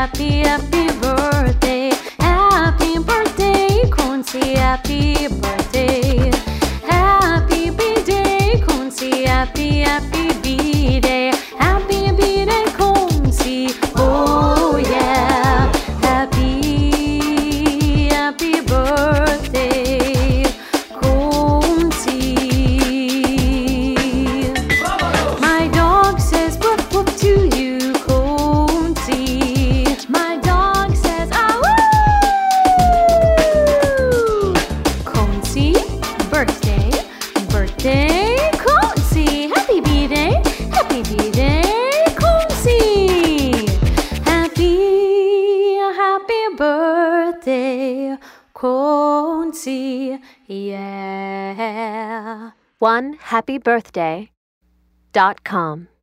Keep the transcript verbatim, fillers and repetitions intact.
happy, happy birthday. Happy birthday, Kunzi, happy birthday. Happy B-day, Kunzi, happy, happy B-day. Happy B-day, Kunzi, oh yeah. Happy, happy birthday, Kunzi. My dog says whoop whoop to you, Kunzi. My dog says ah woo. Kunzi, birthday, birthday, Kunzi. Happy B-day, happy B-day, Kunzi. Happy, happy birthday, Kunzi, yeah. one happy birthday dot com